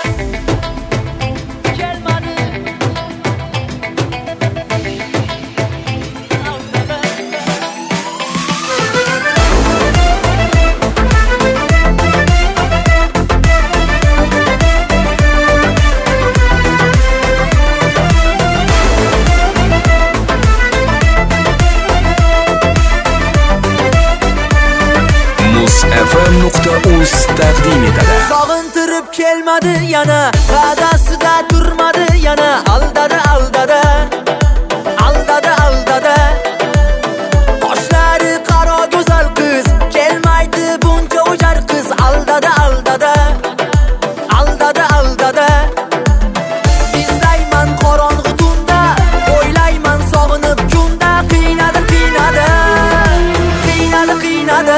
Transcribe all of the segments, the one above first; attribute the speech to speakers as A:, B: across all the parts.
A: FM.uz taqdim etadi.
B: Sog'intirib kelmadi yana, va'dasida turmadi yana, aldadi aldadi aldadi aldadi. Qoshlari qaro go'zal qiz, kelmaydi buncha o'jar qiz, aldadi aldadi aldadi aldadi. Izlayman qorong'u tunda, o'ylayman sog'inib kunda, qiynadi qiynadi qiynadi qiynadi.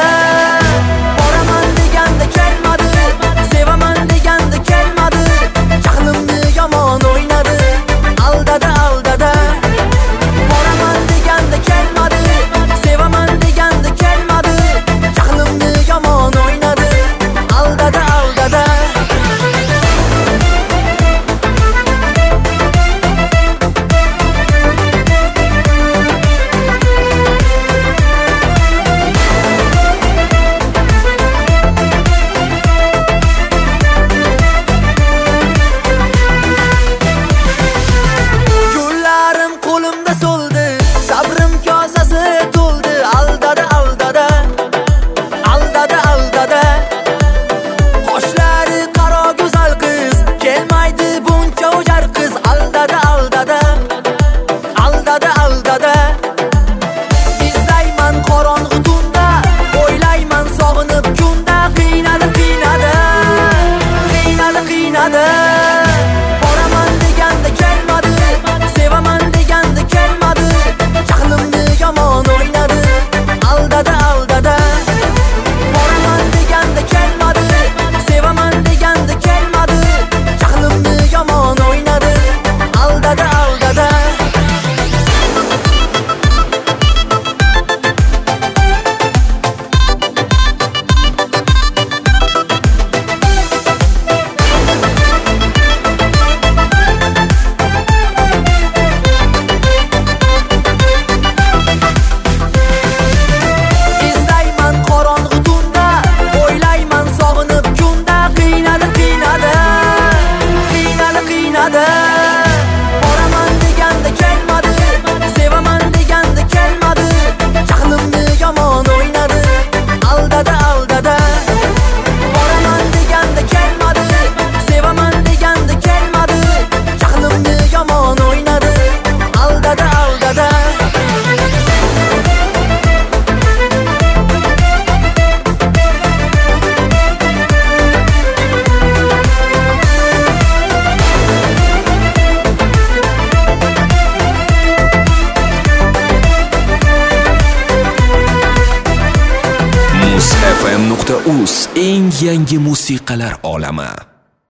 A: FM.uz eng yangi musiqalar olami.